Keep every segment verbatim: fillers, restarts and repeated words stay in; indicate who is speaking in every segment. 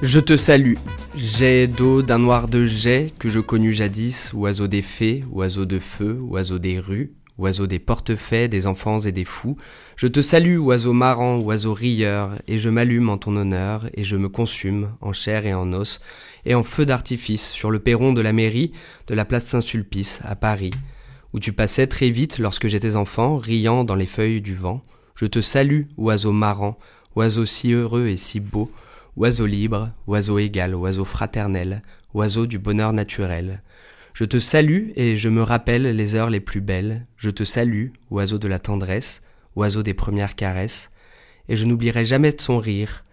Speaker 1: Je te salue, jet d'eau d'un noir de jet que je connus jadis, oiseau des fées, oiseau de feu, oiseau des rues, oiseau des portefaix, des enfants et des fous. Je te salue, oiseau marrant, oiseau rieur, et je m'allume en ton honneur, et je me consume, en chair et en os, et en feu d'artifice, sur le perron de la mairie de la place Saint-Sulpice, à Paris, où tu passais très vite lorsque j'étais enfant, riant dans les feuilles du vent. Je te salue, oiseau marrant, oiseau si heureux et si beau, oiseau libre, oiseau égal, oiseau fraternel, oiseau du bonheur naturel. Je te salue et je me rappelle les heures les plus belles. Je te salue, oiseau de la tendresse, oiseau des premières caresses, et je n'oublierai jamais de son rire.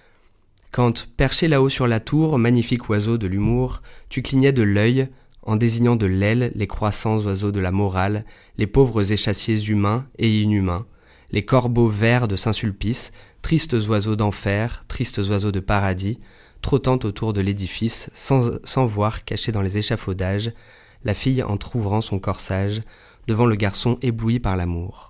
Speaker 1: Quand, perché là-haut sur la tour, magnifique oiseau de l'humour, tu clignais de l'œil, en désignant de l'aile les croissants oiseaux de la morale, les pauvres échassiers humains et inhumains, les corbeaux verts de Saint-Sulpice, tristes oiseaux d'enfer, tristes oiseaux de paradis, trottant autour de l'édifice, sans, sans voir, cachés dans les échafaudages, la fille entr'ouvrant son corsage, devant le garçon ébloui par l'amour.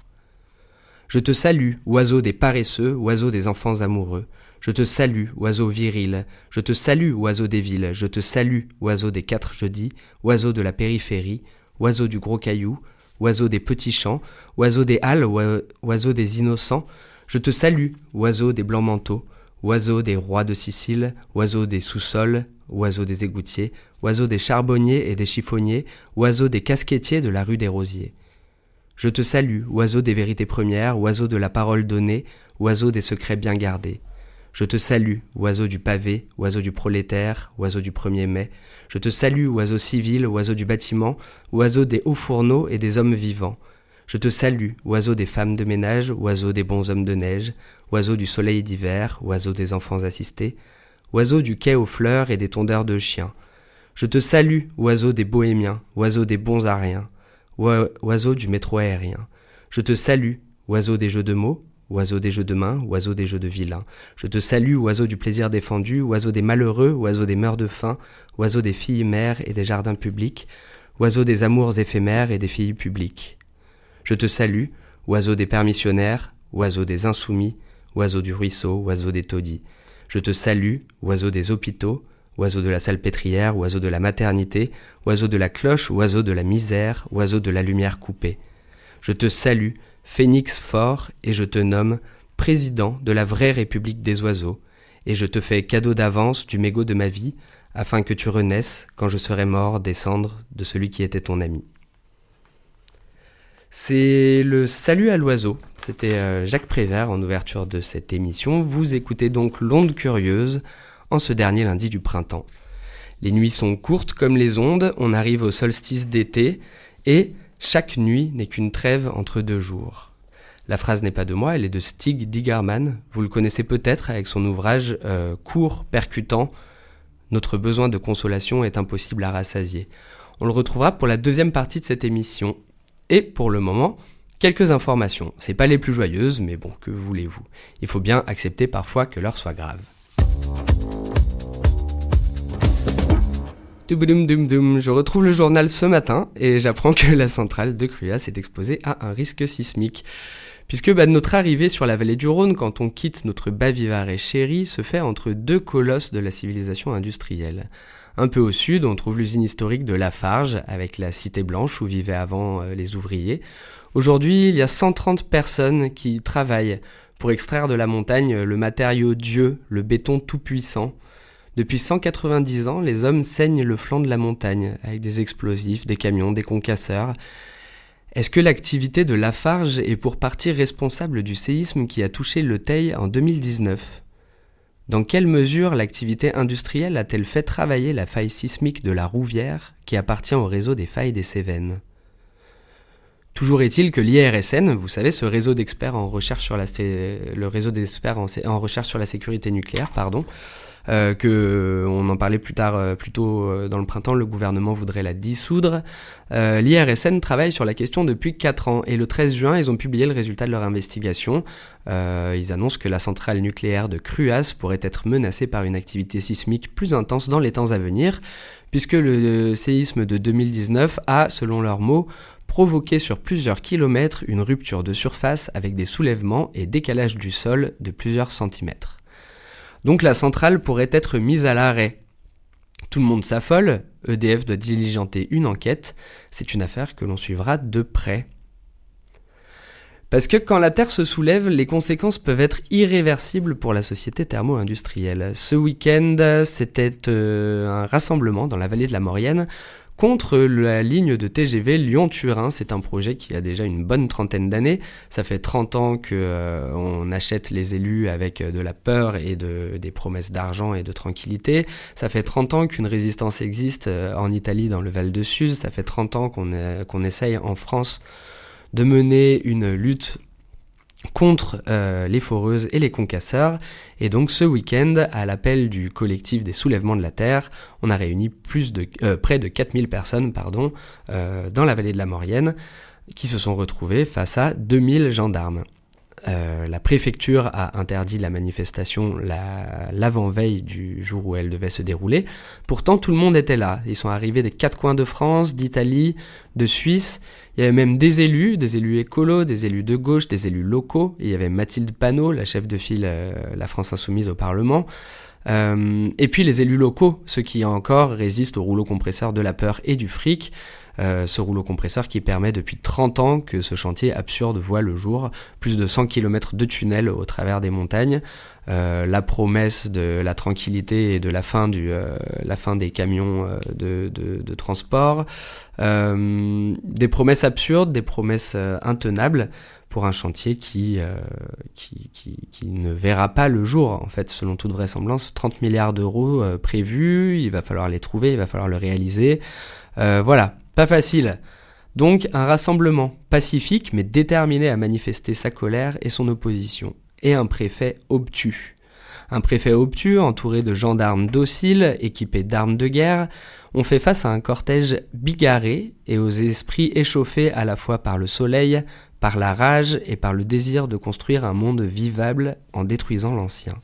Speaker 1: Je te salue, oiseau des paresseux, oiseau des enfants amoureux. Je te salue, oiseau viril. Je te salue, oiseau des villes. Je te salue, oiseau des quatre jeudis, oiseau de la périphérie, oiseau du gros caillou, oiseau des petits champs, oiseau des halles, oiseau des innocents. Je te salue, oiseau des blancs manteaux, oiseau des rois de Sicile, oiseau des sous-sols, oiseau des égoutiers, oiseau des charbonniers et des chiffonniers, oiseau des casquettiers de la rue des Rosiers. Je te salue, oiseau des vérités premières, oiseau de la parole donnée, oiseau des secrets bien gardés. Je te salue, oiseau du pavé, oiseau du prolétaire, oiseau du premier mai. Je te salue, oiseau civil, oiseau du bâtiment, oiseau des hauts fourneaux et des hommes vivants. Je te salue, oiseau des femmes de ménage, oiseau des bons hommes de neige, oiseau du soleil d'hiver, oiseau des enfants assistés, oiseau du quai aux fleurs et des tondeurs de chiens. Je te salue, oiseau des bohémiens, oiseau des bons à rien, oiseau du métro aérien. Je te salue, oiseau des jeux de mots, oiseau des jeux de main, oiseau des jeux de vilains. Je te salue, oiseau du plaisir défendu, oiseau des malheureux, oiseau des mœurs de faim, oiseau des filles mères et des jardins publics, oiseau des amours éphémères et des filles publiques. Je te salue, oiseau des permissionnaires, oiseau des insoumis, oiseau du ruisseau, oiseau des taudis. Je te salue, oiseau des hôpitaux, oiseau de la salpêtrière, oiseau de la maternité, oiseau de la cloche, oiseau de la misère, oiseau de la lumière coupée. Je te salue, phénix fort, et je te nomme président de la vraie République des oiseaux, et je te fais cadeau d'avance du mégot de ma vie, afin que tu renaisses, quand je serai mort, des cendres de celui qui était ton ami. C'est le Salut à l'oiseau, c'était Jacques Prévert en ouverture de cette émission. Vous écoutez donc l'Onde Curieuse en ce dernier lundi du printemps. Les nuits sont courtes comme les ondes, on arrive au solstice d'été et chaque nuit n'est qu'une trêve entre deux jours. La phrase n'est pas de moi, elle est de Stig Digerman. Vous le connaissez peut-être avec son ouvrage euh, court, percutant. Notre besoin de consolation est impossible à rassasier. On le retrouvera pour la deuxième partie de cette émission. Et pour le moment, quelques informations. C'est pas les plus joyeuses, mais bon, que voulez-vous ? Il faut bien accepter parfois que l'heure soit grave. Je retrouve le journal ce matin et j'apprends que la centrale de Cruas est exposée à un risque sismique. Puisque bah, notre arrivée sur la vallée du Rhône, quand on quitte notre Bavivarais chéri, se fait entre deux colosses de la civilisation industrielle. Un peu au sud, on trouve l'usine historique de Lafarge, avec la cité blanche où vivaient avant euh, les ouvriers. Aujourd'hui, il y a cent trente personnes qui travaillent pour extraire de la montagne le matériau Dieu, le béton tout-puissant. Depuis cent quatre-vingt-dix ans, les hommes saignent le flanc de la montagne, avec des explosifs, des camions, des concasseurs. Est-ce que l'activité de Lafarge est pour partie responsable du séisme qui a touché le Teil en deux mille dix-neuf ? Dans quelle mesure l'activité industrielle a-t-elle fait travailler la faille sismique de la Rouvière, qui appartient au réseau des failles des Cévennes ? Toujours est-il que l'I R S N, vous savez, ce réseau d'experts en recherche sur la, sé... le réseau d'experts en, sé... en recherche sur la sécurité nucléaire, pardon, euh, que on en parlait plus tard, euh, plus tôt euh, dans le printemps, le gouvernement voudrait la dissoudre. Euh, L'I R S N travaille sur la question depuis quatre ans et le treize juin, ils ont publié le résultat de leur investigation. Euh, ils annoncent que la centrale nucléaire de Cruas pourrait être menacée par une activité sismique plus intense dans les temps à venir, puisque le séisme de deux mille dix-neuf a, selon leurs mots, provoqué sur plusieurs kilomètres une rupture de surface avec des soulèvements et décalage du sol de plusieurs centimètres. Donc la centrale pourrait être mise à l'arrêt. Tout le monde s'affole, E D F doit diligenter une enquête, c'est une affaire que l'on suivra de près. Parce que quand la Terre se soulève, les conséquences peuvent être irréversibles pour la société thermo-industrielle. Ce week-end, c'était euh, un rassemblement dans la vallée de la Maurienne contre la ligne de T G V Lyon-Turin. C'est un projet qui a déjà une bonne trentaine d'années. Ça fait trente ans qu'on euh, achète les élus avec de la peur et de, des promesses d'argent et de tranquillité. Ça fait trente ans qu'une résistance existe en Italie dans le Val de Suse. Ça fait trente ans qu'on, est, qu'on essaye en France de mener une lutte contre euh, les foreuses et les concasseurs. Et donc ce week-end, à l'appel du collectif des soulèvements de la Terre, on a réuni plus de, euh, près de quatre mille personnes pardon, euh, dans la vallée de la Maurienne qui se sont retrouvées face à deux mille gendarmes. Euh, la préfecture a interdit la manifestation la, l'avant-veille du jour où elle devait se dérouler. Pourtant, tout le monde était là. Ils sont arrivés des quatre coins de France, d'Italie, de Suisse. Il y avait même des élus, des élus écolos, des élus de gauche, des élus locaux. Et il y avait Mathilde Panot, la chef de file euh, La France Insoumise au Parlement. Euh, et puis les élus locaux, ceux qui encore résistent au rouleau compresseur de la peur et du fric. Euh, ce rouleau compresseur qui permet depuis trente ans que ce chantier absurde voit le jour, plus de cent kilomètres de tunnels au travers des montagnes, euh, la promesse de la tranquillité et de la fin, du, euh, la fin des camions euh, de, de, de transport, euh, des promesses absurdes, des promesses euh, intenables pour un chantier qui, euh, qui, qui, qui ne verra pas le jour. En fait, selon toute vraisemblance, trente milliards d'euros euh, prévus, il va falloir les trouver, il va falloir le réaliser. Euh, voilà. Pas facile. Donc un rassemblement pacifique mais déterminé à manifester sa colère et son opposition. Et un préfet obtus. Un préfet obtus entouré de gendarmes dociles, équipés d'armes de guerre, ont fait face à un cortège bigarré et aux esprits échauffés à la fois par le soleil, par la rage et par le désir de construire un monde vivable en détruisant l'ancien.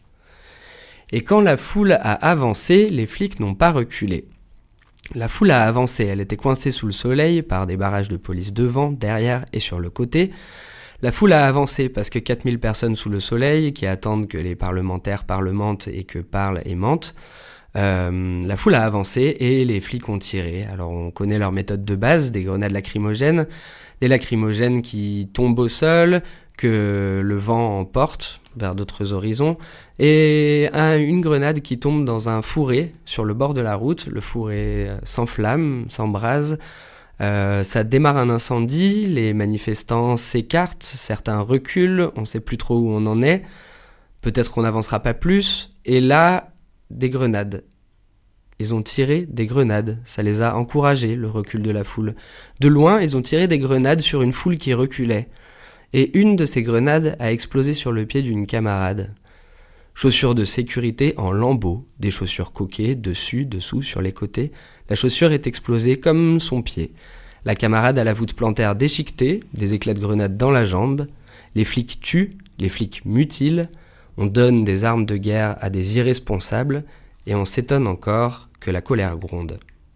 Speaker 1: Et quand la foule a avancé, les flics n'ont pas reculé. La foule a avancé, elle était coincée sous le soleil par des barrages de police devant, derrière et sur le côté. La foule a avancé parce que quatre mille personnes sous le soleil qui attendent que les parlementaires parlementent et que parlent et mentent. Euh, la foule a avancé et les flics ont tiré. Alors on connaît leur méthode de base, des grenades lacrymogènes, des lacrymogènes qui tombent au sol, que le vent emporte vers d'autres horizons, et un, une grenade qui tombe dans un fourré sur le bord de la route. Le fourré s'enflamme, s'embrase, euh, ça démarre un incendie, les manifestants s'écartent, certains reculent, on ne sait plus trop où on en est, peut-être qu'on n'avancera pas plus, et là, des grenades. Ils ont tiré des grenades, ça les a encouragés, le recul de la foule. De loin, ils ont tiré des grenades sur une foule qui reculait. Et une de ces grenades a explosé sur le pied d'une camarade. Chaussures de sécurité en lambeaux, des chaussures coquées, dessus, dessous, sur les côtés. La chaussure est explosée comme son pied. La camarade a la voûte plantaire déchiquetée, des éclats de grenade dans la jambe. Les flics tuent, les flics mutilent. On donne des armes de guerre à des irresponsables et on s'étonne encore que la colère gronde.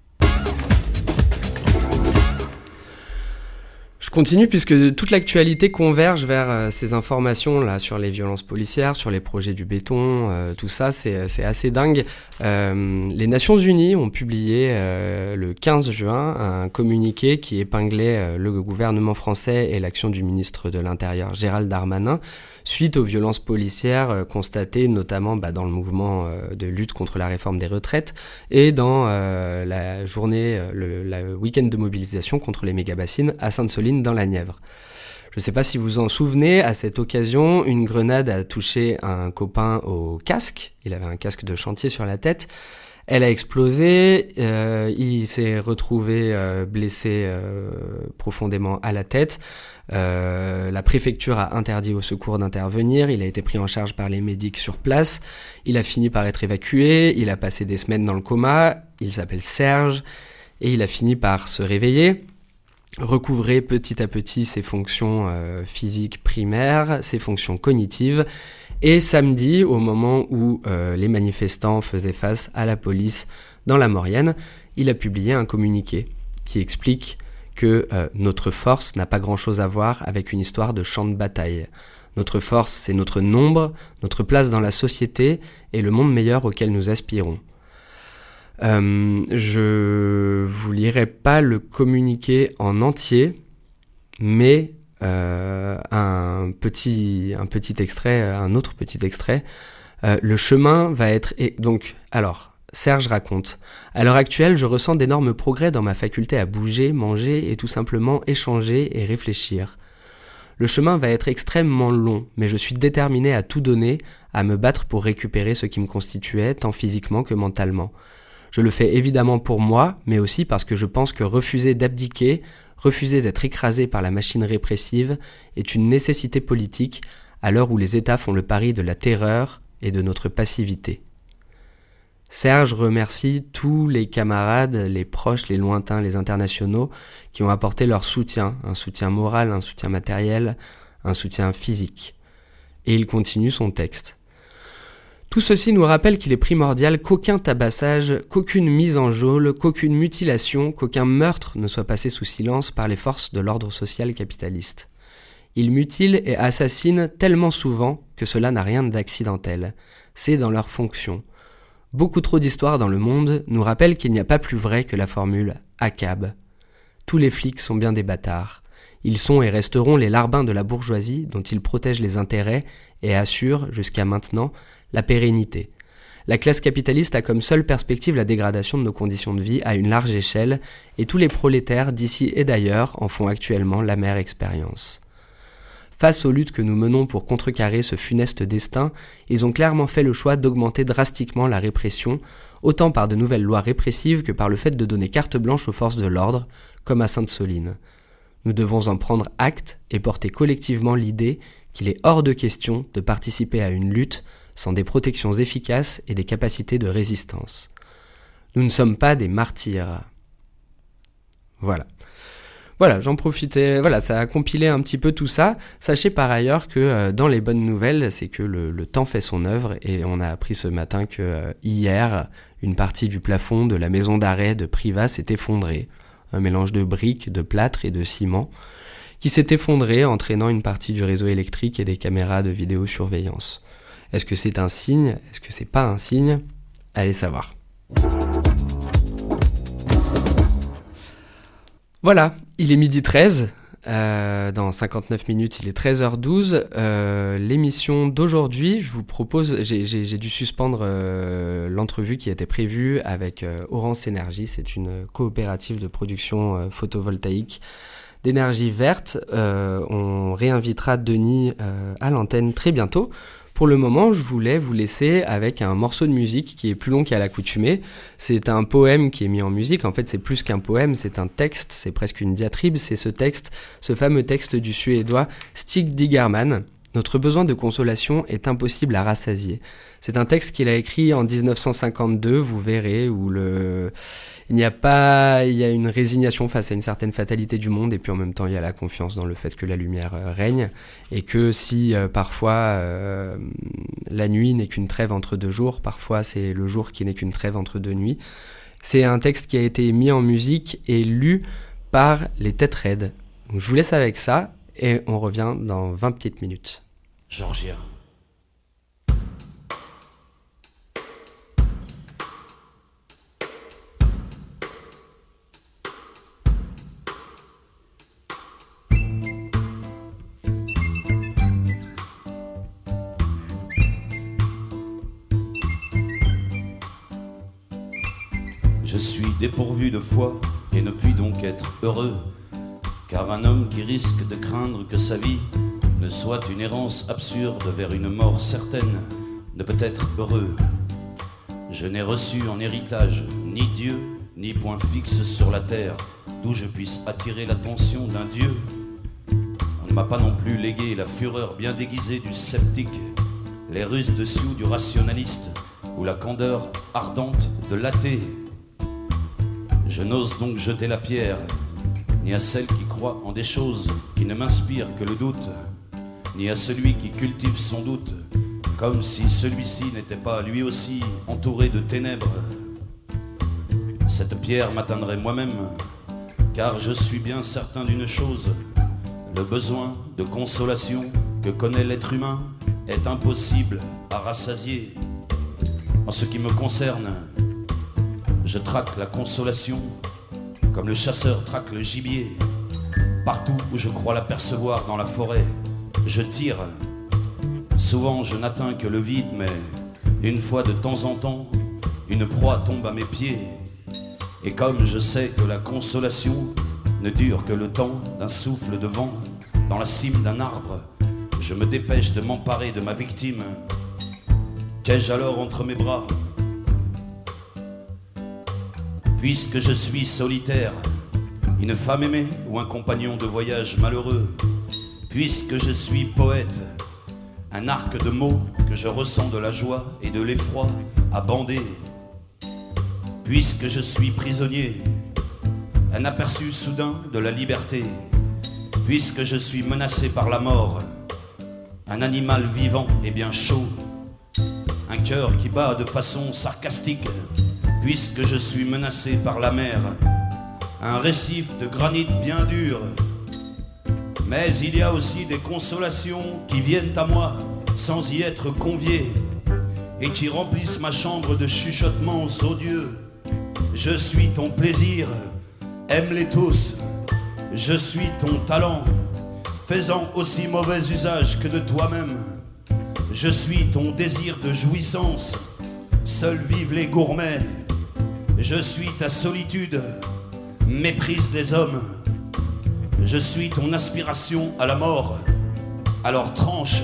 Speaker 1: Je continue puisque toute l'actualité converge vers euh, ces informations-là sur les violences policières, sur les projets du béton, euh, tout ça, c'est, c'est assez dingue. Euh, les Nations Unies ont publié euh, le quinze juin un communiqué qui épinglait euh, le gouvernement français et l'action du ministre de l'Intérieur Gérald Darmanin suite aux violences policières euh, constatées notamment bah, dans le mouvement euh, de lutte contre la réforme des retraites et dans euh, la journée, euh, le, le week-end de mobilisation contre les méga-bassines à Sainte-Soline dans la Nièvre. Je ne sais pas si vous vous en souvenez, à cette occasion, une grenade a touché un copain au casque. Il avait un casque de chantier sur la tête. Elle a explosé, euh, il s'est retrouvé euh, blessé euh, profondément à la tête. Euh, la préfecture a interdit aux secours d'intervenir, il a été pris en charge par les médics sur place, il a fini par être évacué, il a passé des semaines dans le coma, il s'appelle Serge, et il a fini par se réveiller, recouvrer petit à petit ses fonctions euh, physiques primaires, ses fonctions cognitives. Et samedi, au moment où euh, les manifestants faisaient face à la police dans la Maurienne, il a publié un communiqué qui explique que euh, notre force n'a pas grand-chose à voir avec une histoire de champ de bataille. Notre force, c'est notre nombre, notre place dans la société et le monde meilleur auquel nous aspirons. Euh, je vous lirai pas le communiqué en entier, mais euh, un petit, un petit extrait, un autre petit extrait. Euh, le chemin va être... Et donc, alors, Serge raconte « À l'heure actuelle, je ressens d'énormes progrès dans ma faculté à bouger, manger et tout simplement échanger et réfléchir. Le chemin va être extrêmement long, mais je suis déterminé à tout donner, à me battre pour récupérer ce qui me constituait, tant physiquement que mentalement. Je le fais évidemment pour moi, mais aussi parce que je pense que refuser d'abdiquer, refuser d'être écrasé par la machine répressive est une nécessité politique à l'heure où les États font le pari de la terreur et de notre passivité. » Serge remercie tous les camarades, les proches, les lointains, les internationaux qui ont apporté leur soutien, un soutien moral, un soutien matériel, un soutien physique. Et il continue son texte. Tout ceci nous rappelle qu'il est primordial qu'aucun tabassage, qu'aucune mise en geôle, qu'aucune mutilation, qu'aucun meurtre ne soit passé sous silence par les forces de l'ordre social capitaliste. Ils mutilent et assassinent tellement souvent que cela n'a rien d'accidentel. C'est dans leur fonction. Beaucoup trop d'histoires dans le monde nous rappellent qu'il n'y a pas plus vrai que la formule « A C A B ». Tous les flics sont bien des bâtards. Ils sont et resteront les larbins de la bourgeoisie dont ils protègent les intérêts et assurent, jusqu'à maintenant, la pérennité. La classe capitaliste a comme seule perspective la dégradation de nos conditions de vie à une large échelle et tous les prolétaires d'ici et d'ailleurs en font actuellement l'amère expérience. Face aux luttes que nous menons pour contrecarrer ce funeste destin, ils ont clairement fait le choix d'augmenter drastiquement la répression, autant par de nouvelles lois répressives que par le fait de donner carte blanche aux forces de l'ordre, comme à Sainte-Soline. Nous devons en prendre acte et porter collectivement l'idée qu'il est hors de question de participer à une lutte sans des protections efficaces et des capacités de résistance. Nous ne sommes pas des martyrs. Voilà. Voilà, j'en profitais, voilà, ça a compilé un petit peu tout ça. Sachez par ailleurs que euh, dans les bonnes nouvelles, c'est que le, le temps fait son œuvre et on a appris ce matin que euh, hier, une partie du plafond de la maison d'arrêt de Privas s'est effondrée. Un mélange de briques, de plâtre et de ciment qui s'est effondré, entraînant une partie du réseau électrique et des caméras de vidéosurveillance. Est-ce que c'est un signe ? Est-ce que c'est pas un signe ? Allez savoir. Voilà, il est midi treize, euh, dans cinquante-neuf minutes il est treize heures douze. Euh, l'émission d'aujourd'hui, je vous propose, j'ai, j'ai, j'ai dû suspendre euh, l'entrevue qui était prévue avec euh, Orance Énergie, c'est une coopérative de production euh, photovoltaïque d'énergie verte. Euh, on réinvitera Denis euh, à l'antenne très bientôt. Pour le moment, je voulais vous laisser avec un morceau de musique qui est plus long qu'à l'accoutumée. C'est un poème qui est mis en musique. En fait, c'est plus qu'un poème, c'est un texte, c'est presque une diatribe. C'est ce texte, ce fameux texte du Suédois Stig Digerman. Notre besoin de consolation est impossible à rassasier. C'est un texte qu'il a écrit en dix-neuf cent cinquante-deux, vous verrez, où le... il n'y a pas, il y a une résignation face à une certaine fatalité du monde, et puis en même temps il y a la confiance dans le fait que la lumière euh, règne, et que si euh, parfois euh, la nuit n'est qu'une trêve entre deux jours, parfois c'est le jour qui n'est qu'une trêve entre deux nuits. C'est un texte qui a été mis en musique et lu par les Têtes Raides. Donc je vous laisse avec ça, et on revient dans vingt petites minutes.
Speaker 2: Georgia. Je suis dépourvu de foi et ne puis donc être heureux, car un homme qui risque de craindre que sa vie ne soit une errance absurde vers une mort certaine ne peut être heureux. Je n'ai reçu en héritage ni Dieu, ni point fixe sur la terre d'où je puisse attirer l'attention d'un Dieu. On ne m'a pas non plus légué la fureur bien déguisée du sceptique, les ruses dessous du rationaliste ou la candeur ardente de l'athée. Je n'ose donc jeter la pierre ni à celle qui croit en des choses qui ne m'inspirent que le doute, ni à celui qui cultive son doute, comme si celui-ci n'était pas lui aussi entouré de ténèbres. Cette pierre m'atteindrait moi-même, car je suis bien certain d'une chose, le besoin de consolation que connaît l'être humain est impossible à rassasier. En ce qui me concerne, je traque la consolation comme le chasseur traque le gibier. Partout où je crois l'apercevoir dans la forêt, je tire. Souvent je n'atteins que le vide, mais une fois de temps en temps, une proie tombe à mes pieds. Et comme je sais que la consolation ne dure que le temps d'un souffle de vent dans la cime d'un arbre, je me dépêche de m'emparer de ma victime. Qu'ai-je alors entre mes bras? Puisque je suis solitaire, une femme aimée ou un compagnon de voyage malheureux, puisque je suis poète, un arc de mots que je ressens de la joie et de l'effroi à bander, puisque je suis prisonnier, un aperçu soudain de la liberté, puisque je suis menacé par la mort, un animal vivant et bien chaud, un cœur qui bat de façon sarcastique, puisque je suis menacé par la mer, un récif de granit bien dur. Mais il y a aussi des consolations qui viennent à moi sans y être conviées et qui remplissent ma chambre de chuchotements odieux. Je suis ton plaisir, aime-les tous. Je suis ton talent, faisant aussi mauvais usage que de toi-même. Je suis ton désir de jouissance, seuls vivent les gourmets. Je suis ta solitude, méprise des hommes. Je suis ton aspiration à la mort, alors tranche.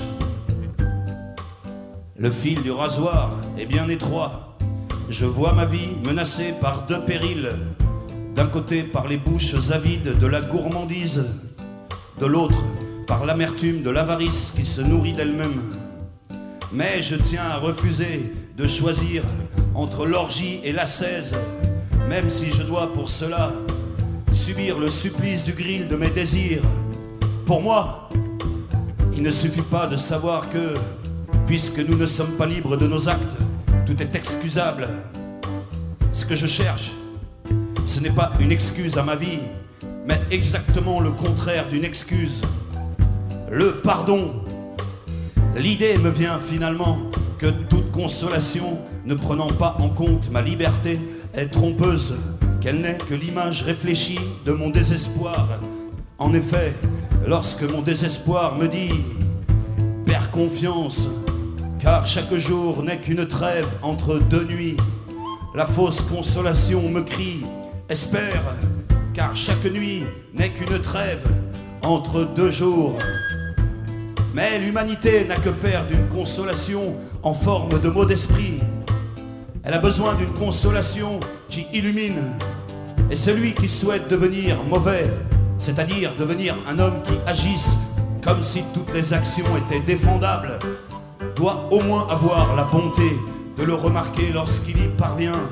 Speaker 2: Le fil du rasoir est bien étroit. Je vois ma vie menacée par deux périls. D'un côté par les bouches avides de la gourmandise, de l'autre par l'amertume de l'avarice qui se nourrit d'elle-même. Mais je tiens à refuser de choisir entre l'orgie et l'ascèse, même si je dois pour cela subir le supplice du grill de mes désirs. Pour moi, il ne suffit pas de savoir que, puisque nous ne sommes pas libres de nos actes, tout est excusable. Ce que je cherche, ce n'est pas une excuse à ma vie, mais exactement le contraire d'une excuse. Le pardon. L'idée me vient finalement que toute consolation, ne prenant pas en compte ma liberté, est trompeuse, qu'elle n'est que l'image réfléchie de mon désespoir. En effet, lorsque mon désespoir me dit « Perds confiance, car chaque jour n'est qu'une trêve entre deux nuits », la fausse consolation me crie « Espère, car chaque nuit n'est qu'une trêve entre deux jours ». Mais l'humanité n'a que faire d'une consolation en forme de mot d'esprit. Elle a besoin d'une consolation qui illumine. Et celui qui souhaite devenir mauvais, c'est-à-dire devenir un homme qui agisse comme si toutes les actions étaient défendables, doit au moins avoir la bonté de le remarquer lorsqu'il y parvient.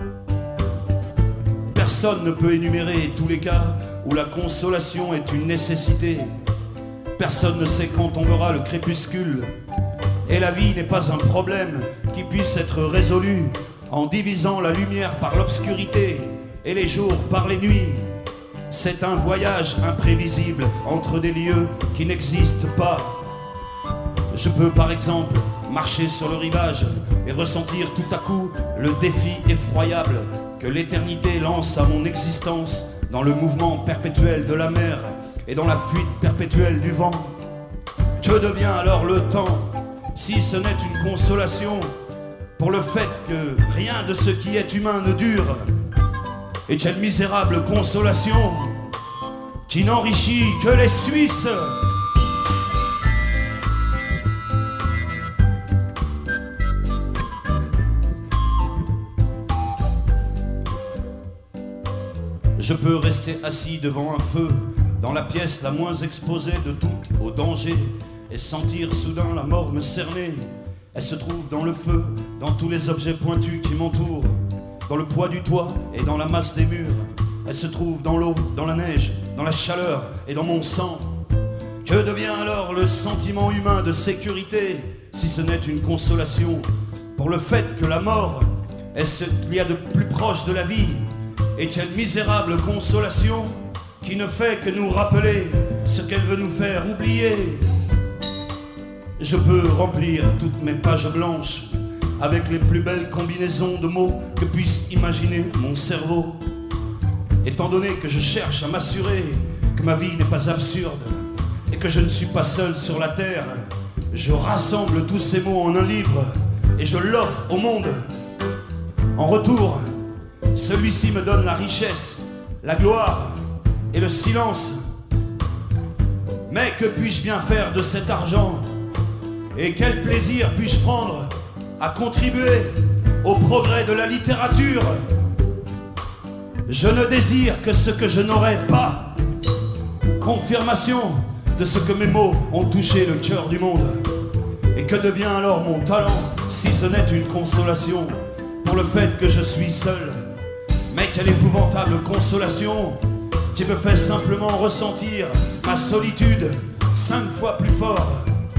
Speaker 2: Personne ne peut énumérer tous les cas où la consolation est une nécessité. Personne ne sait quand tombera le crépuscule. Et la vie n'est pas un problème qui puisse être résolu en divisant la lumière par l'obscurité et les jours par les nuits. C'est un voyage imprévisible entre des lieux qui n'existent pas. Je peux par exemple marcher sur le rivage et ressentir tout à coup le défi effroyable que l'éternité lance à mon existence dans le mouvement perpétuel de la mer et dans la fuite perpétuelle du vent. Que devient alors le temps, si ce n'est une consolation pour le fait que rien de ce qui est humain ne dure, et quelle misérable consolation qui n'enrichit que les Suisses. Je peux rester assis devant un feu dans la pièce la moins exposée de toutes au danger et sentir soudain la mort me cerner. Elle se trouve dans le feu, dans tous les objets pointus qui m'entourent, dans le poids du toit et dans la masse des murs. Elle se trouve dans l'eau, dans la neige, dans la chaleur et dans mon sang. Que devient alors le sentiment humain de sécurité, si ce n'est une consolation pour le fait que la mort est ce qu'il y a de plus proche de la vie? Et quelle misérable consolation qui ne fait que nous rappeler ce qu'elle veut nous faire oublier. Je peux remplir toutes mes pages blanches avec les plus belles combinaisons de mots que puisse imaginer mon cerveau. Étant donné que je cherche à m'assurer que ma vie n'est pas absurde et que je ne suis pas seul sur la terre, je rassemble tous ces mots en un livre et je l'offre au monde. En retour, celui-ci me donne la richesse, la gloire et le silence. Mais que puis-je bien faire de cet argent? Et quel plaisir puis-je prendre à contribuer au progrès de la littérature? Je ne désire que ce que je n'aurai pas. Confirmation de ce que mes mots ont touché le cœur du monde. Et que devient alors mon talent, si ce n'est une consolation pour le fait que je suis seul? Mais quelle épouvantable consolation qui me fait simplement ressentir ma solitude cinq fois plus fort.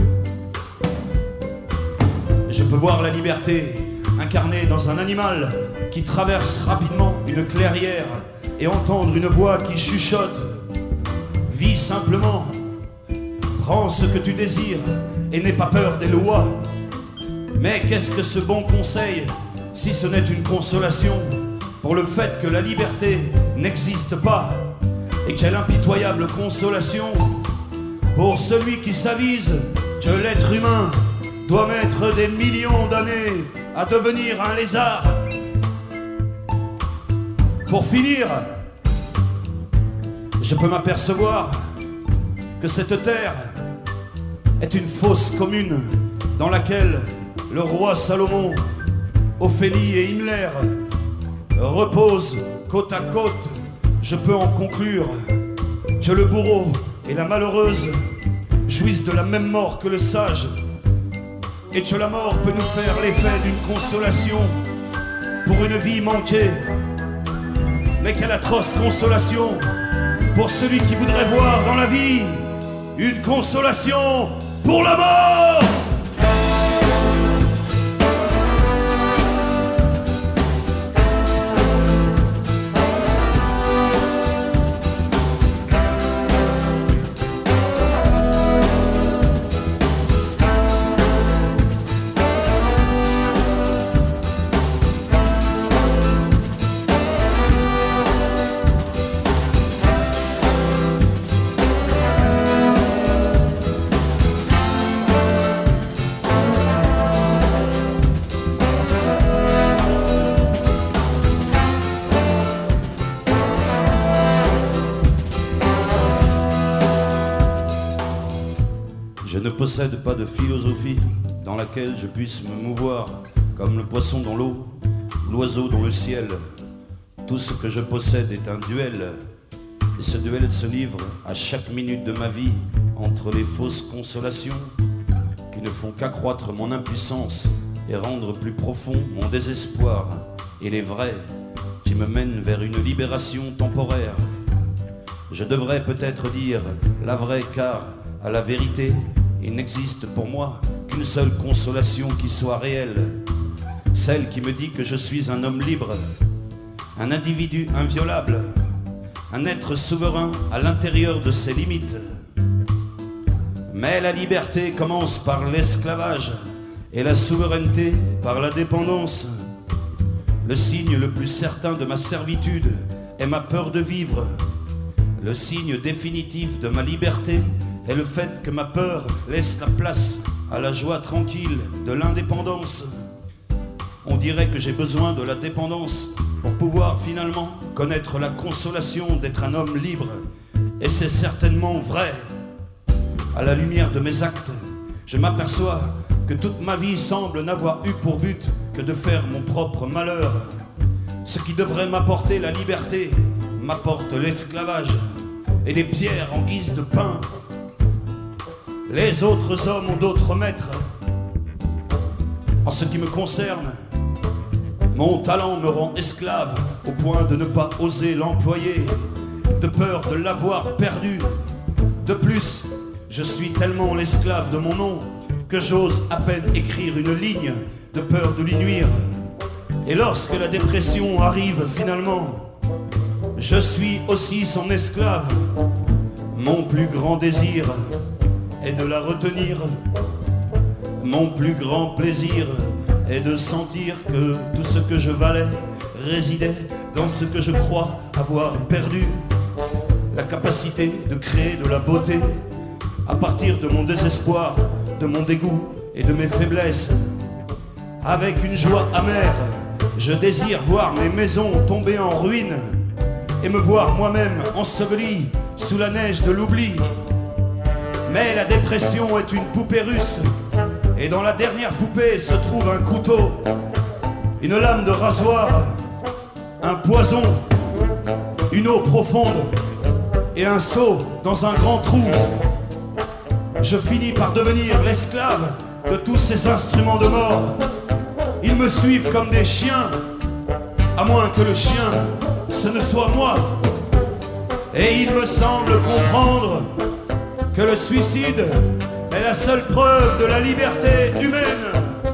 Speaker 2: Je peux voir la liberté incarnée dans un animal qui traverse rapidement une clairière et entendre une voix qui chuchote: vis simplement, prends ce que tu désires et n'aie pas peur des lois. Mais qu'est-ce que ce bon conseil si ce n'est une consolation pour le fait que la liberté n'existe pas? Et quelle impitoyable consolation pour celui qui s'avise que l'être humain doit mettre des millions d'années à devenir un lézard. Pour finir, je peux m'apercevoir que cette terre est une fosse commune dans laquelle le roi Salomon, Ophélie et Himmler reposent côte à côte. Je peux en conclure que le bourreau et la malheureuse jouissent de la même mort que le sage, et que la mort peut nous faire l'effet d'une consolation pour une vie manquée. Mais quelle atroce consolation pour celui qui voudrait voir dans la vie une consolation pour la mort! Je ne possède pas de philosophie dans laquelle je puisse me mouvoir comme le poisson dans l'eau, l'oiseau dans le ciel. Tout ce que je possède est un duel, et ce duel se livre à chaque minute de ma vie entre les fausses consolations qui ne font qu'accroître mon impuissance et rendre plus profond mon désespoir, et les vrais qui me mènent vers une libération temporaire. Je devrais peut-être dire la vraie, car à la vérité, il n'existe pour moi qu'une seule consolation qui soit réelle, celle qui me dit que je suis un homme libre, un individu inviolable, un être souverain à l'intérieur de ses limites. Mais la liberté commence par l'esclavage et la souveraineté par la dépendance. Le signe le plus certain de ma servitude est ma peur de vivre. Le signe définitif de ma liberté est le fait que ma peur laisse la place à la joie tranquille de l'indépendance. On dirait que j'ai besoin de la dépendance pour pouvoir finalement connaître la consolation d'être un homme libre. Et c'est certainement vrai. À la lumière de mes actes, je m'aperçois que toute ma vie semble n'avoir eu pour but que de faire mon propre malheur. Ce qui devrait m'apporter la liberté m'apporte l'esclavage et des pierres en guise de pain. Les autres hommes ont d'autres maîtres. En ce qui me concerne, mon talent me rend esclave au point de ne pas oser l'employer, de peur de l'avoir perdu. De plus, je suis tellement l'esclave de mon nom que j'ose à peine écrire une ligne de peur de lui nuire. Et lorsque la dépression arrive finalement, je suis aussi son esclave. Mon plus grand désir est de la retenir Mon plus grand plaisir est de sentir que tout ce que je valais résidait dans ce que je crois avoir perdu. La capacité de créer de la beauté à partir de mon désespoir, de mon dégoût et de mes faiblesses. Avec une joie amère, je désire voir mes maisons tomber en ruine et me voir moi-même enseveli sous la neige de l'oubli. Mais la dépression est une poupée russe, et dans la dernière poupée se trouve un couteau, une lame de rasoir, un poison, une eau profonde et un seau dans un grand trou. Je finis par devenir l'esclave de tous ces instruments de mort. Ils me suivent comme des chiens, à moins que le chien, ce ne soit moi. Et il me semble comprendre que le suicide est la seule preuve de la liberté humaine.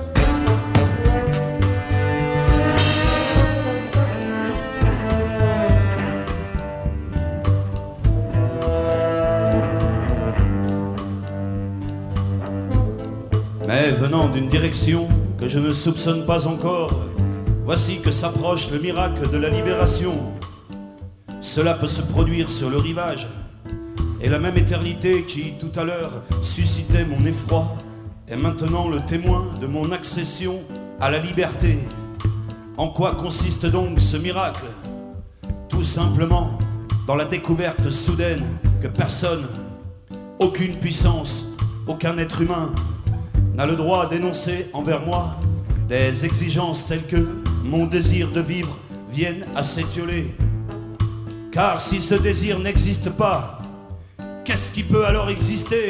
Speaker 2: Mais venant d'une direction que je ne soupçonne pas encore, voici que s'approche le miracle de la libération. Cela peut se produire sur le rivage, et la même éternité qui, tout à l'heure, suscitait mon effroi, est maintenant le témoin de mon accession à la liberté. En quoi consiste donc ce miracle? Tout simplement dans la découverte soudaine que personne, aucune puissance, aucun être humain n'a le droit d'énoncer envers moi des exigences telles que mon désir de vivre vienne à s'étioler. Car si ce désir n'existe pas, qu'est-ce qui peut alors exister?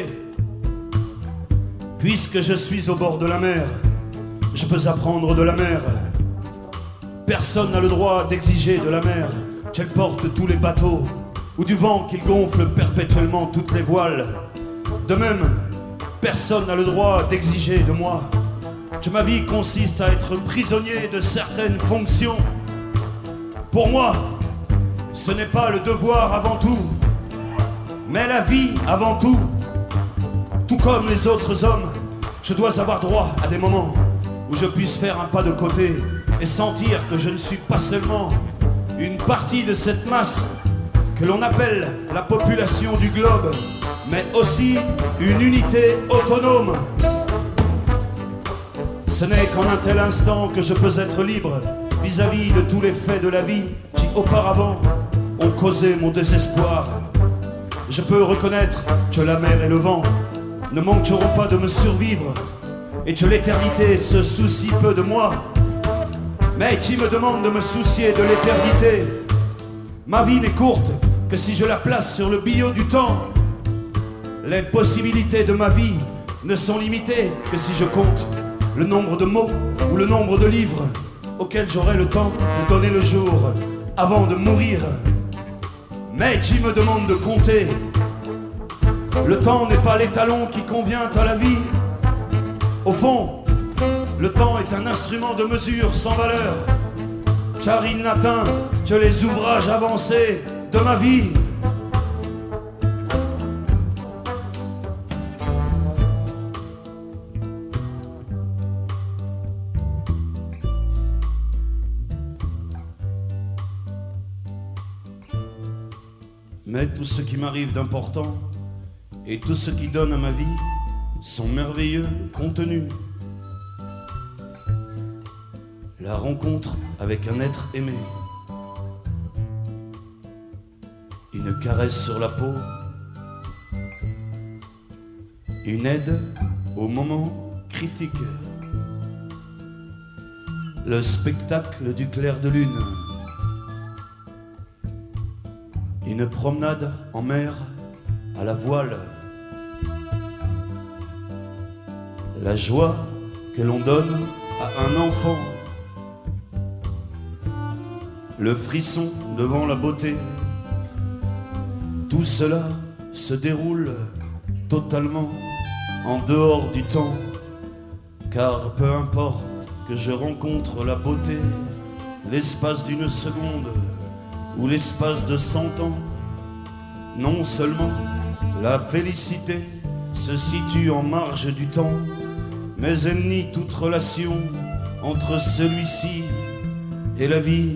Speaker 2: Puisque je suis au bord de la mer, je peux apprendre de la mer. Personne n'a le droit d'exiger de la mer qu'elle porte tous les bateaux, ou du vent qu'il gonfle perpétuellement toutes les voiles. De même, personne n'a le droit d'exiger de moi que ma vie consiste à être prisonnier de certaines fonctions. Pour moi, ce n'est pas le devoir avant tout, mais la vie avant tout. Tout comme les autres hommes, je dois avoir droit à des moments où je puisse faire un pas de côté et sentir que je ne suis pas seulement une partie de cette masse que l'on appelle la population du globe, mais aussi une unité autonome. Ce n'est qu'en un tel instant que je peux être libre vis-à-vis de tous les faits de la vie qui auparavant ont causé mon désespoir. Je peux reconnaître que la mer et le vent ne manqueront pas de me survivre et que l'éternité se soucie peu de moi. Mais qui me demande de me soucier de l'éternité? Ma vie n'est courte que si je la place sur le billot du temps. Les possibilités de ma vie ne sont limitées que si je compte le nombre de mots ou le nombre de livres auxquels j'aurai le temps de donner le jour avant de mourir. Mais qui me demande de compter? Le temps n'est pas l'étalon qui convient à la vie. Au fond, le temps est un instrument de mesure sans valeur, car il n'atteint que les ouvrages avancés de ma vie. Mais tout ce qui m'arrive d'important et tout ce qui donne à ma vie sont merveilleux contenus. La rencontre avec un être aimé, une caresse sur la peau, une aide au moment critique, le spectacle du clair de lune, une promenade en mer à la voile, la joie que l'on donne à un enfant, le frisson devant la beauté. Tout cela se déroule totalement en dehors du temps, car peu importe que je rencontre la beauté l'espace d'une seconde ou l'espace de cent ans, non seulement la félicité se situe en marge du temps, mais elle nie toute relation entre celui-ci et la vie.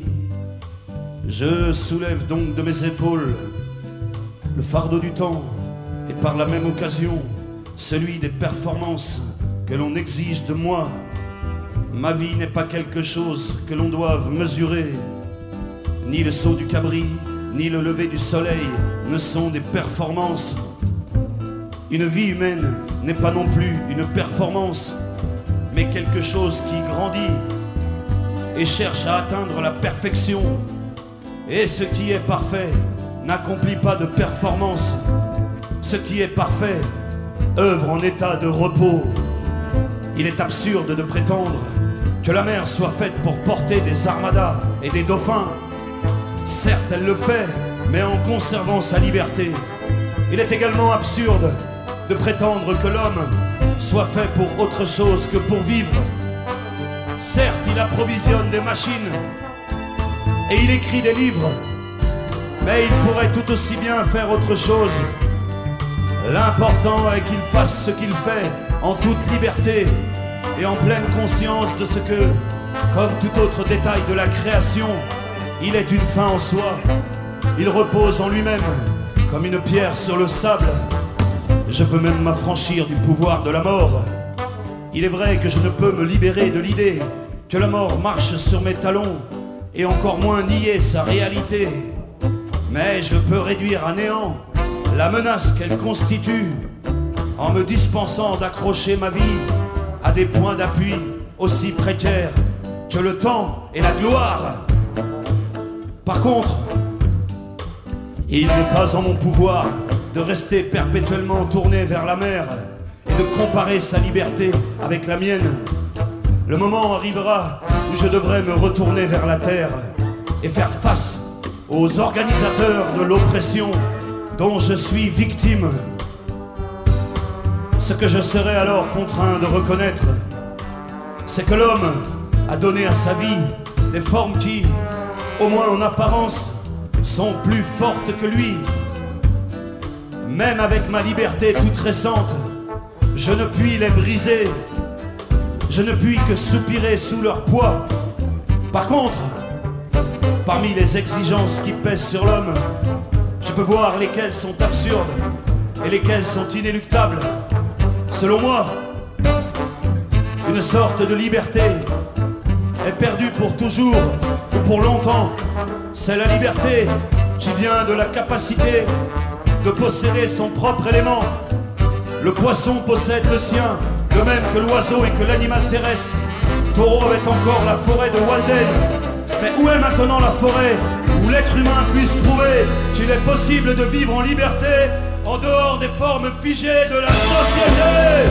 Speaker 2: Je soulève donc de mes épaules le fardeau du temps et par la même occasion celui des performances que l'on exige de moi. Ma vie n'est pas quelque chose que l'on doive mesurer. Ni le saut du cabri, ni le lever du soleil ne sont des performances. Une vie humaine n'est pas non plus une performance, mais quelque chose qui grandit et cherche à atteindre la perfection. Et ce qui est parfait n'accomplit pas de performance. Ce qui est parfait œuvre en état de repos. Il est absurde de prétendre que la mer soit faite pour porter des armadas et des dauphins. Certes, elle le fait, mais en conservant sa liberté. Il est également absurde de prétendre que l'homme soit fait pour autre chose que pour vivre. Certes, il approvisionne des machines et il écrit des livres, mais il pourrait tout aussi bien faire autre chose. L'important est qu'il fasse ce qu'il fait en toute liberté et en pleine conscience de ce que, comme tout autre détail de la création, il est une fin en soi. Il repose en lui-même comme une pierre sur le sable. Je peux même m'affranchir du pouvoir de la mort. Il est vrai que je ne peux me libérer de l'idée que la mort marche sur mes talons et encore moins nier sa réalité. Mais je peux réduire à néant la menace qu'elle constitue en me dispensant d'accrocher ma vie à des points d'appui aussi précaires que le temps et la gloire. Par contre, il n'est pas en mon pouvoir de rester perpétuellement tourné vers la mer et de comparer sa liberté avec la mienne. Le moment arrivera où je devrais me retourner vers la terre et faire face aux organisateurs de l'oppression dont je suis victime. Ce que je serai alors contraint de reconnaître, c'est que l'homme a donné à sa vie des formes qui, au moins en apparence, sont plus fortes que lui. Même avec ma liberté toute récente, je ne puis les briser. Je ne puis que soupirer sous leur poids. Par contre, parmi les exigences qui pèsent sur l'homme, je peux voir lesquelles sont absurdes et lesquelles sont inéluctables. Selon moi, une sorte de liberté est perdue pour toujours ou pour longtemps. C'est la liberté qui vient de la capacité de posséder son propre élément. Le poisson possède le sien, de même que l'oiseau et que l'animal terrestre. Thoreau avait encore la forêt de Walden. Mais où est maintenant la forêt où l'être humain puisse prouver qu'il est possible de vivre en liberté en dehors des formes figées de la société?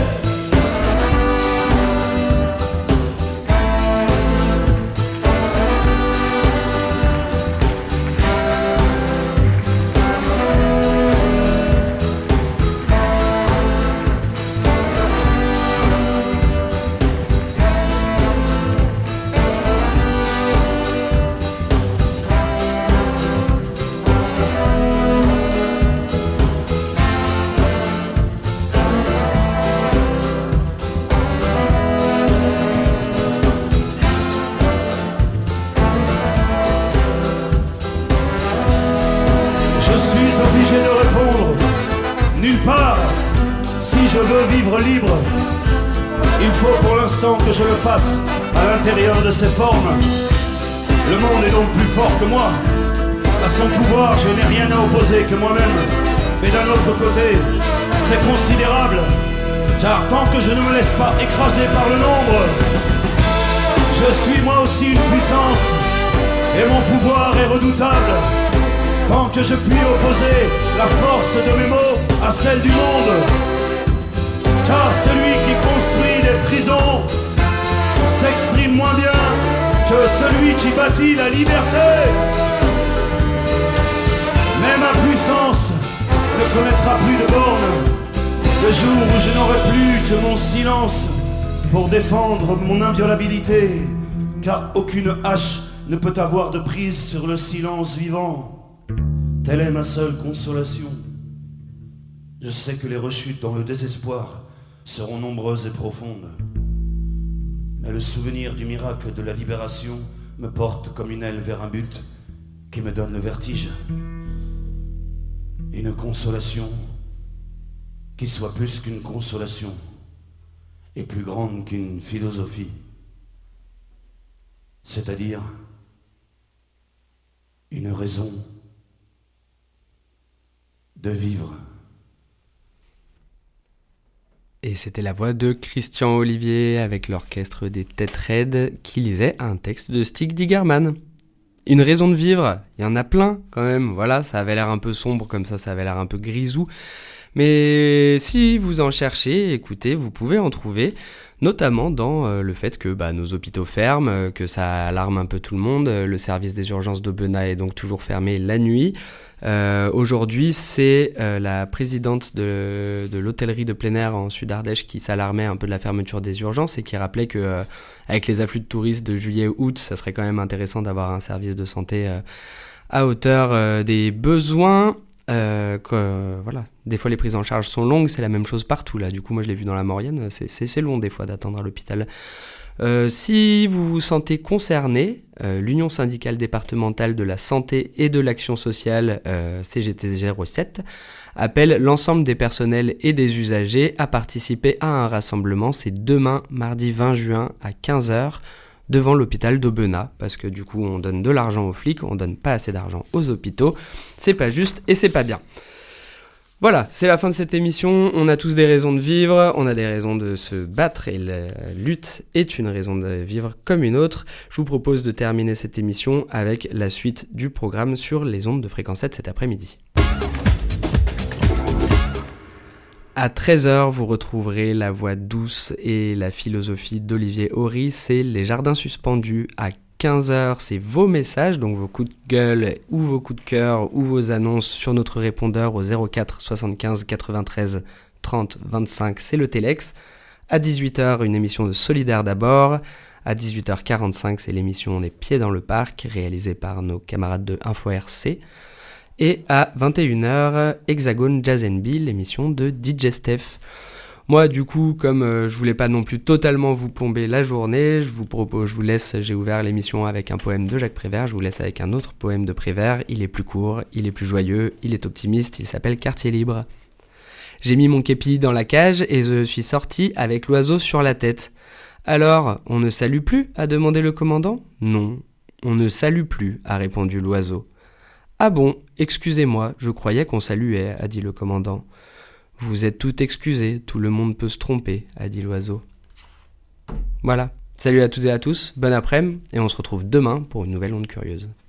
Speaker 2: Obligé de répondre nulle part. Si je veux vivre libre, il faut pour l'instant que je le fasse à l'intérieur de ses formes. Le monde est donc plus fort que moi. À son pouvoir, je n'ai rien à opposer que moi-même. Mais d'un autre côté, c'est considérable, car tant que je ne me laisse pas écraser par le nombre, je suis moi aussi une puissance et mon pouvoir est redoutable. Tant que je puis opposer la force de mes mots à celle du monde. Car celui qui construit des prisons s'exprime moins bien que celui qui bâtit la liberté. Mais ma puissance ne connaîtra plus de bornes. Le jour où je n'aurai plus que mon silence pour défendre mon inviolabilité. Car aucune hache ne peut avoir de prise sur le silence vivant. Telle est ma seule consolation. Je sais que les rechutes dans le désespoir seront nombreuses et profondes. Mais le souvenir du miracle de la libération me porte comme une aile vers un but qui me donne le vertige. Une consolation qui soit plus qu'une consolation et plus grande qu'une philosophie. C'est-à-dire une raison de vivre.
Speaker 1: Et c'était la voix de Christian Olivier avec l'orchestre des Têtes Raides qui lisait un texte de Stig Digerman. Une raison de vivre, il y en a plein quand même, voilà, ça avait l'air un peu sombre comme ça, ça avait l'air un peu grisou. Mais si vous en cherchez, écoutez, vous pouvez en trouver, notamment dans euh, le fait que bah, nos hôpitaux ferment, euh, que ça alarme un peu tout le monde. Le service des urgences d'Aubenas est donc toujours fermé la nuit. Euh, aujourd'hui, c'est euh, la présidente de, de l'hôtellerie de plein air en Sud-Ardèche qui s'alarmait un peu de la fermeture des urgences et qui rappelait que euh, avec les afflux de touristes de juillet-août, ça serait quand même intéressant d'avoir un service de santé euh, à hauteur euh, des besoins. Euh, que, euh, voilà. Des fois les prises en charge sont longues, c'est la même chose partout là. Du coup moi je l'ai vu dans la Maurienne, c'est, c'est, c'est long des fois d'attendre à l'hôpital. Euh, si vous vous sentez concerné, euh, l'Union syndicale départementale de la santé et de l'action sociale, euh, C G T zéro sept, appelle l'ensemble des personnels et des usagers à participer à un rassemblement. C'est demain, mardi vingt juin à quinze heures, devant l'hôpital d'Aubenas, parce que du coup on donne de l'argent aux flics, on donne pas assez d'argent aux hôpitaux, c'est pas juste et c'est pas bien. Voilà, c'est la fin de cette émission, on a tous des raisons de vivre, on a des raisons de se battre et la lutte est une raison de vivre comme une autre. Je vous propose de terminer cette émission avec la suite du programme sur les ondes de Fréquence sept cet après-midi. À treize heures, vous retrouverez la voix douce et la philosophie d'Olivier Horry, c'est Les Jardins Suspendus. À quinze heures, c'est vos messages, donc vos coups de gueule ou vos coups de cœur ou vos annonces sur notre répondeur au zéro quatre soixante-quinze quatre-vingt-treize trente vingt-cinq, c'est le Téléx. À dix-huit heures, une émission de Solidaire d'abord. À dix-huit heures quarante-cinq, c'est l'émission On est pieds dans le parc, réalisée par nos camarades de Info R C. Et à vingt et une heures, Hexagone Jazz and Bee, l'émission de D J Steph. Moi, du coup, comme euh, je voulais pas non plus totalement vous plomber la journée, je vous propose, je vous laisse, j'ai ouvert l'émission avec un poème de Jacques Prévert, je vous laisse avec un autre poème de Prévert. Il est plus court, il est plus joyeux, il est optimiste, il s'appelle Quartier Libre. J'ai mis mon képi dans la cage et je suis sorti avec l'oiseau sur la tête. Alors, on ne salue plus, a demandé le commandant. Non, on ne salue plus, a répondu l'oiseau. Ah bon, excusez-moi, je croyais qu'on saluait, a dit le commandant. Vous êtes tout excusés, tout le monde peut se tromper, a dit l'oiseau. Voilà, salut à toutes et à tous, bon après-midi, et on se retrouve demain pour une nouvelle onde curieuse.